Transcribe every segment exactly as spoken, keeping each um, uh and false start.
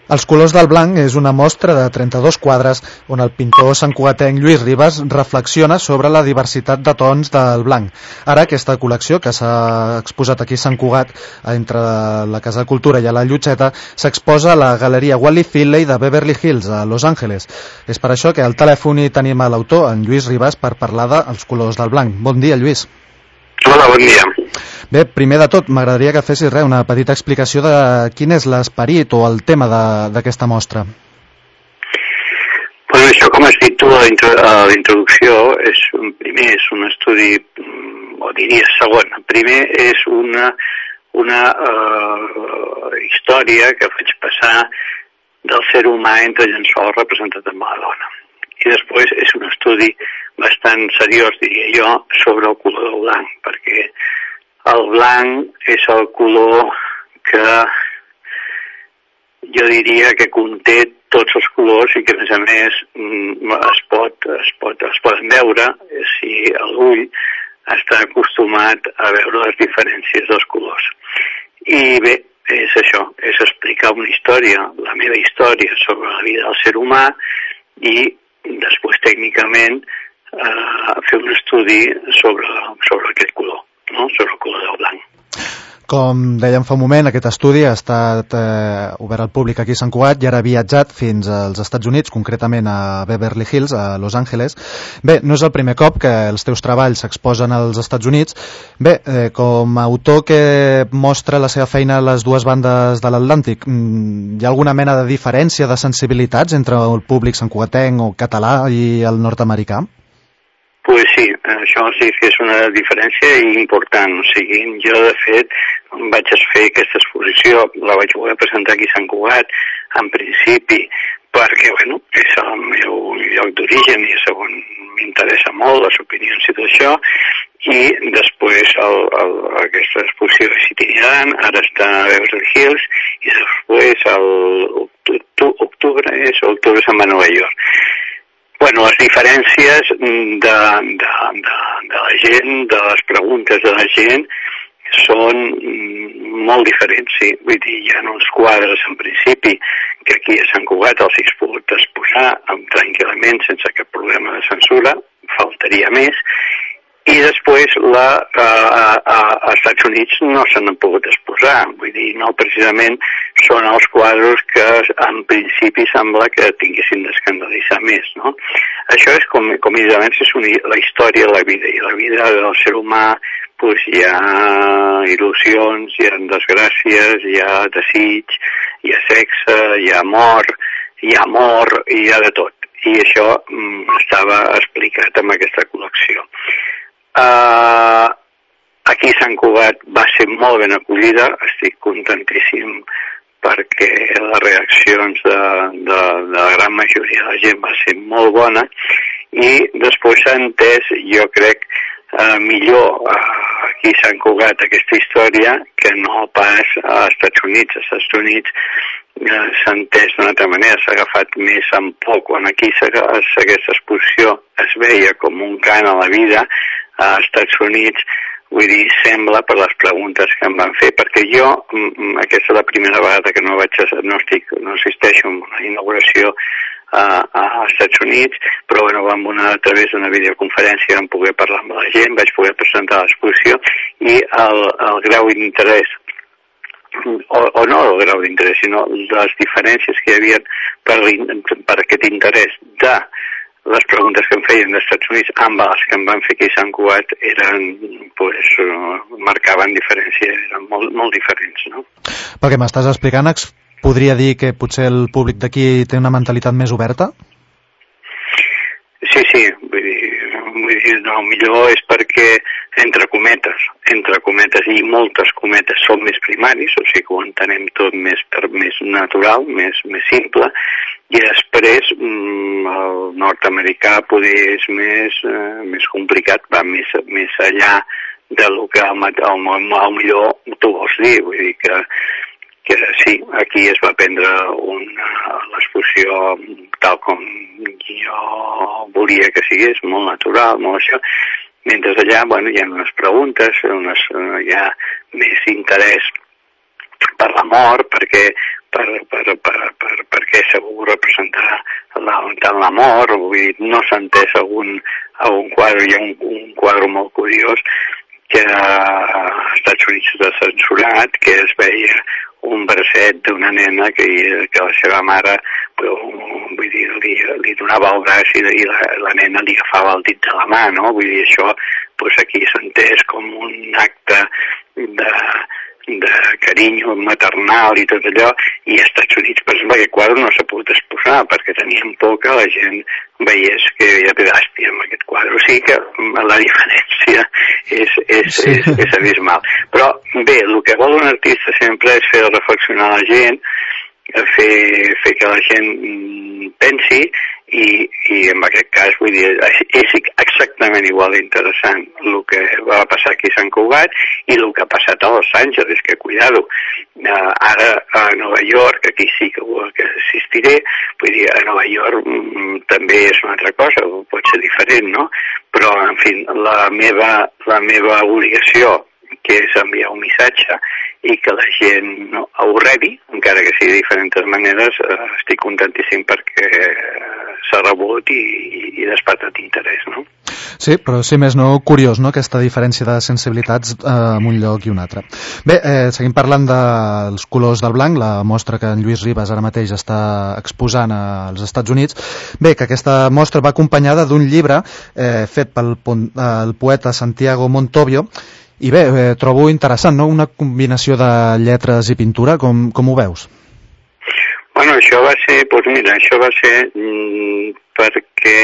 Els colors del blanc és una mostra de trenta-dos quadres on el pintor santcugatenc Lluís Ribas reflexiona sobre la diversitat de tons del blanc. Ara aquesta col·lecció, que s'ha exposat aquí a Sant Cugat, entre la Casa de Cultura i a la Llotxeta, s'exposa a la Galeria Wally Finley de Beverly Hills, a Los Angeles. És per això que al telèfon hi tenim a l'autor, en Lluís Ribas, per parlar dels colors del blanc. Bon dia, Lluís. Hola, bon dia. Bé, primer de tot, m'agradaria que fessis res, una petita explicació de quin és l'esperit o el tema d'aquesta mostra. Bueno, això, com has dit tu a la introducció, és, primer és un estudi, o diria segon, primer és una, una uh, història que faig passar del ser humà entre llençol representat amb la dona. I després és un estudi bastant seriós, diria jo, sobre el color del blanc, perquè el blanc és el color que jo diria que conté tots els colors i que, a més a més, es, pot, es, pot, es poden veure si l'ull està acostumat a veure les diferències dels colors. I bé, és això, és explicar una història, la meva història sobre la vida del ser humà i després tècnicament eh, fer un estudi sobre, sobre aquest color, no? Sobre el color del blanc. Com dèiem fa un moment, aquest estudi ha estat eh, obert al públic aquí a Sant Cugat i ara ha viatjat fins als Estats Units, concretament a Beverly Hills, a Los Angeles. Bé, no és el primer cop que els teus treballs s'exposen als Estats Units. Bé, eh, com a autor que mostra la seva feina a les dues bandes de l'Atlàntic, hi ha alguna mena de diferència de sensibilitats entre el públic santcugatenc o català i el nord-americà? Pues sí, això sí que és una diferència important. O sigui, jo de fet vaig fer aquesta exposició, la vaig voler presentar aquí a Sant Cugat, en principi, perquè, bueno, és el meu lloc d'origen i segon m'interessa molt les opinions i tot això, i després el, el, aquesta exposició és itinerant, ara està a Beverly Hills, i després l'octubre és, octubre se'n va a Nova York. Bueno, les diferències de, de, de, de la gent, de les preguntes de la gent, són molt diferents, sí. Vull dir, hi ha uns quadres, en principi, que aquí a Sant Cugat els has pogut exposar tranquil·lament, sense cap problema de censura, faltaria més, i després la, a, a, als Estats Units no se n'han pogut exposar, vull dir, no precisament són els quadres que en principi sembla que tinguessin d'escandalitzar més, no? Això és com, com he dit abans, és una, la història de la vida, i la vida del ser humà, pues hi ha il·lusions, hi ha desgràcies, hi ha desig, hi ha sexe, hi ha amor, hi ha amor, hi ha de tot, i això mm, estava explicat en aquesta col·lecció. Uh, aquí a Sant Cugat va ser molt ben acollida, estic contentíssim perquè les reaccions de, de, de la gran majoria de la gent va ser molt bona i després s'ha entès, jo crec, uh, millor uh, aquí a Sant Cugat aquesta història que no pas als Estats Units. Als Estats Units uh, s'ha entès d'una altra manera, s'ha agafat més en poc. Quan aquí aquesta exposició es veia com un cant a la vida, als Estats Units, vull dir, sembla per les preguntes que em van fer, perquè jo, aquesta és la primera vegada que no vaig, no estic, no assisteixo a una inauguració uh, als Estats Units, però bueno, vam anar a través d'una videoconferència, vam poder parlar amb la gent, vaig poder presentar l'exposició i el, el grau d'interès, o, o no el grau d'interès, sinó les diferències que hi havia per, per aquest interès de les preguntes que em feien dels Estats Units amb les que em van fer aquí a Sant Cugat eren, pues, marcaven diferència, eren molt, molt diferents, no? Pel que m'estàs explicant, podria dir que potser el públic d'aquí té una mentalitat més oberta? Sí, sí, vull dir, vull dir, no, millor és perquè, entre cometes, entre cometes i moltes cometes són més primaris, o sigui que ho entenem tot més, més natural, més, més simple, i després el nord-americà poder és més, eh, més complicat, va més, més allà del que al, al, al millor tu vols dir, vull dir que, que sí, aquí es va prendre l'exposició tal com jo volia que sigués, molt natural, molt això, mentre allà, bueno, hi ha unes preguntes, unes, hi ha més interès per l'amor, perquè per, per, per, per, l'amor, vull dir, no s'ha entès algun, algun quadre, hi ha un, un quadre molt curiós que als Estats Units s'ha censurat, que es veia un bracet d'una nena que, que la seva mare vull dir, li, li donava el braç i, i la, la nena li agafava el dit de la mà, no? Vull dir, això doncs aquí s'ha entès com un acte de, de carinyo maternal i tot allò, i als Estats Units, per exemple, aquest quadre no s'ha pogut exposar perquè tenien por que la gent veiés que hi havia pedàstia en aquest quadre. O sigui que la diferència és, és, sí. és, és abismal. Però bé, el que vol un artista sempre és fer reflexionar la gent, fer, fer que la gent pensi, i, i en aquest cas, vull dir, és exactament igual d'interessant el que va passar aquí a Sant Cugat i el que ha passat a Los Angeles, que cuidado, uh, ara a Nova York, aquí sí que, que assistiré, vull dir, a Nova York mm, també és una altra cosa, pot ser diferent, no? Però, en fi, la meva, la meva obligació, que és enviar un missatge i que la gent no, ho rebi, encara que sigui de diferents maneres, eh, estic contentíssim perquè s'ha rebut i, i despertat interès, no? Sí, però sí més no, curiós, no?, aquesta diferència de sensibilitats eh, en un lloc i un altre. Bé, eh, seguim parlant dels colors del blanc, la mostra que en Lluís Ribas ara mateix està exposant als Estats Units. Bé, que aquesta mostra va acompanyada d'un llibre eh, fet pel el poeta Santiago Montovio. I bé, eh, trobo interessant, no?, una combinació de lletres i pintura, com, com ho veus? Bueno, això va ser, doncs mira, això va ser mm, perquè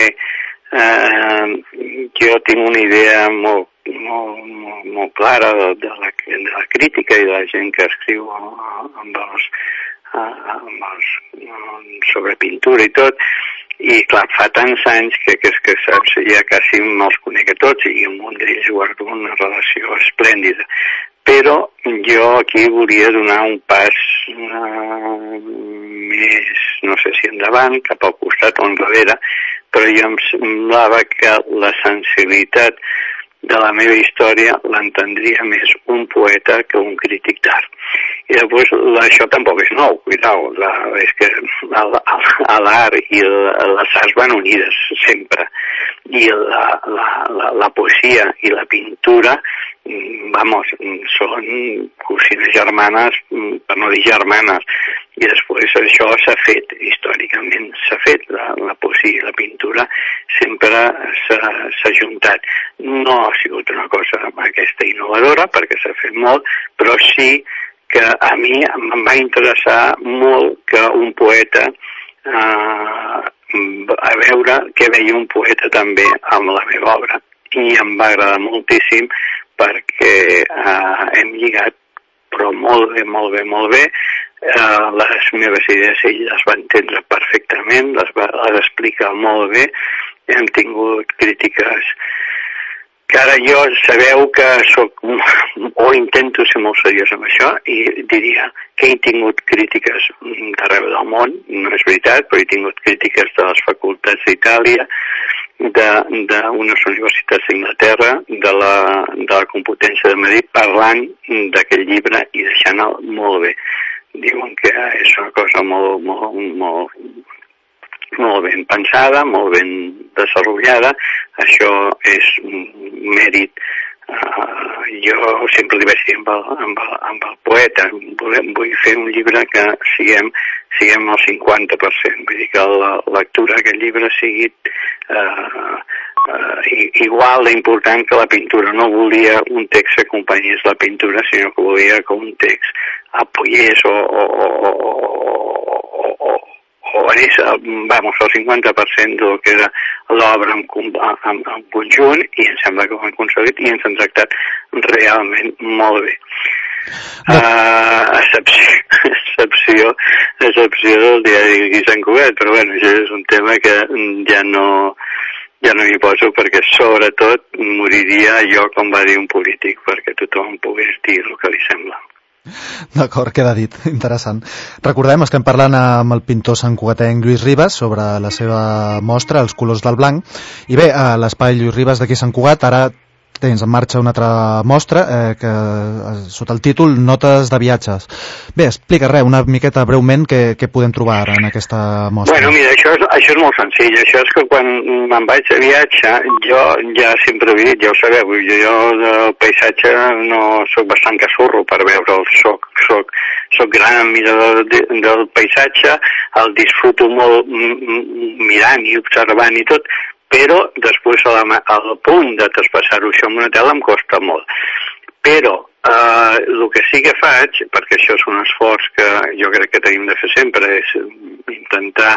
eh, jo tinc una idea molt, molt, molt, molt clara de, de, la, de la crítica i de la gent que escriu amb els, amb els, sobre pintura i tot. I clar, fa tants anys que, que, que saps, ja quasi me'ls conec a tots i amb un d'ells guardo una relació esplèndida. Però jo aquí volia donar un pas uh, més, no sé si endavant, cap al costat o enrere, però jo em semblava que la sensibilitat de la meva història l'entendria més un poeta que un crític d'art. I després, la, això tampoc és nou, cuidao, la, és que l'art i el, les arts van unides sempre. I la, la, la, la poesia i la pintura, vamos, són cosines germanes, per no dir germanes. I després això s'ha fet, històricament s'ha fet, la, la poesia i la pintura sempre s'ha juntat. No ha sigut una cosa aquesta innovadora, perquè s'ha fet molt, però sí que a mi em va interessar molt que un poeta, eh, a veure què veia un poeta també amb la meva obra. I em va agradar moltíssim perquè eh, hem lligat, però molt bé, molt bé, molt bé, eh, les meves idees ell les va entendre perfectament, les va les explicar molt bé, hem tingut crítiques que ara jo sabeu que soc, o intento ser molt seriós amb això, i diria que he tingut crítiques d'arreu del món, no és veritat, però he tingut crítiques de les facultats d'Itàlia, d'unes universitats d'Inglaterra, de la, de la Complutense de Madrid, parlant d'aquest llibre i deixant-el molt bé. Diuen que és una cosa molt, molt, molt, molt ben pensada, molt ben desenvolupada. Això és mèrit. Uh, jo sempre li vaig dir amb el, amb el, amb el poeta, vull, vull fer un llibre que siguem, siguem el cinquanta per cent, vull dir que la lectura d'aquest llibre sigui uh, uh, igual d'important que la pintura. No volia un text que acompanyés la pintura, sinó que volia que un text apoyés o, o, o, o, o, o o és, vamos, el cinquanta per cent del que era l'obra en, en, en conjunt, i em sembla que ho hem aconseguit i ens han tractat realment molt bé. Uh, excepció, excepció, excepció del diari de Sant Cugat, però bueno, això és un tema que ja no, ja no m'hi poso, perquè sobretot moriria jo, com va dir un polític, perquè tothom pogués dir el que li sembla. D'acord, queda dit, interessant. Recordem, estem parlant amb el pintor santcugatenc Lluís Ribas sobre la seva mostra, Els colors del blanc, i bé, a l'espai Lluís Ribas d'aquí a Sant Cugat ara tens en marxa una altra mostra eh, que sota el títol Notes de viatges. Bé, explica res, una miqueta breument què, què podem trobar en aquesta mostra. Bueno, mira, això és, això és molt senzill. Això és que quan me'n vaig de viatge, jo ja sempre he dit, ja ho sabeu, jo, jo del paisatge no soc bastant casurro per veure'l, soc, soc, soc gran admirador de, del paisatge, el disfruto molt mirant i observant i tot, però després al punt de traspassar-ho això en una tela em costa molt. Però eh, el que sí que faig, perquè això és un esforç que jo crec que tenim de fer sempre, és intentar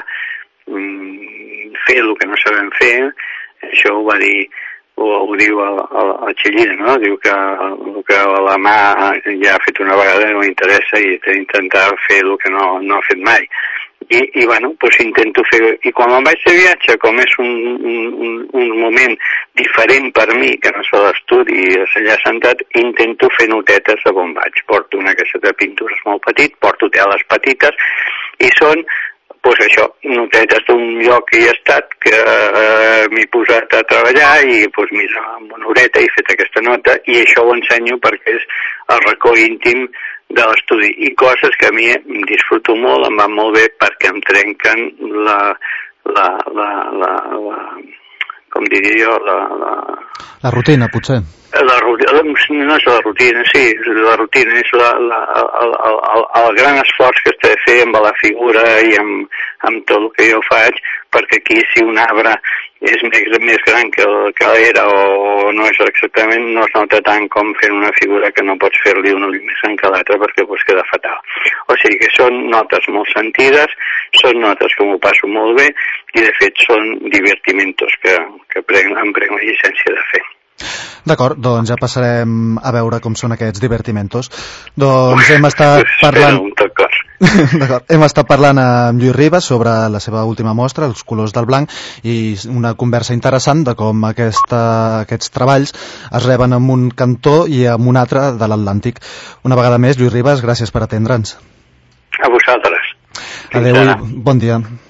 mm, fer el que no sabem fer. Això ho va dir, ho, ho diu el, el, el Chillida, no? Diu que el que la mà ja ha fet una vegada no interessa i intentar fer el que no, no ha fet mai. I, i bueno, doncs intento fer... I quan me'n vaig de viatge, com és un, un, un moment diferent per mi, que no és a l'estudi i és allà sentat, intento fer notetes de on vaig. Porto una caixeta de pintures molt petit, porto teles petites, i són, doncs això, notetes d'un lloc que hi he estat, que eh, m'he posat a treballar, i doncs mira, amb una horeta he fet aquesta nota, i això ho ensenyo perquè és el racó íntim de l'estudi, i coses que a mi em disfruto molt, em van molt bé perquè em trenquen la, la, la, la, la com diria jo, la... La, la rutina, potser. La rutina, no és la rutina, sí, la rutina és la, la, el, el, el, el gran esforç que estic fent amb la figura i amb, amb tot el que jo faig, perquè aquí si un arbre és més, més gran que, que era o no és exactament, no es nota tant com fent una figura que no pots fer-li un ull més gran que l'altre perquè pues queda fatal. O sigui que són notes molt sentides, són notes que m'ho passo molt bé i de fet són divertimentos que, que prenc, em prenc la llicència de fer. D'acord, doncs ja passarem a veure com són aquests divertimentos. Doncs hem estat parlant... D'acord, hem estat parlant amb Lluís Ribas sobre la seva última mostra, Els colors del blanc, i una conversa interessant de com aquesta, aquests treballs es reben en un cantó i en un altre de l'Atlàntic. Una vegada més, Lluís Ribas, gràcies per atendre'ns. A vosaltres. Adéu i bon dia.